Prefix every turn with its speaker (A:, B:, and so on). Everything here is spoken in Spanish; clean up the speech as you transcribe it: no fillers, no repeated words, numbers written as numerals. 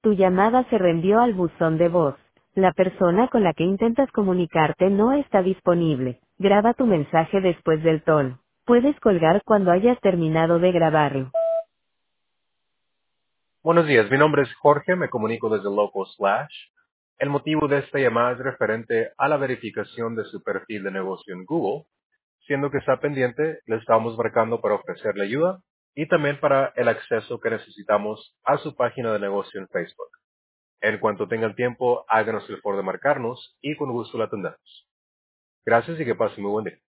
A: Tu llamada se reenvió al buzón de voz. La persona con la que intentas comunicarte no está disponible. Graba tu mensaje después del tono. Puedes colgar cuando hayas terminado de grabarlo.
B: Buenos días, mi nombre es Jorge, me comunico desde Local Slash. El motivo de esta llamada es referente a la verificación de su perfil de negocio en Google. Siendo que está pendiente, le estamos marcando para ofrecerle ayuda y también para el acceso que necesitamos a su página de negocio en Facebook. En cuanto tengan tiempo, háganos el favor de marcarnos y con gusto la atendemos. Gracias y que pasen muy buen día.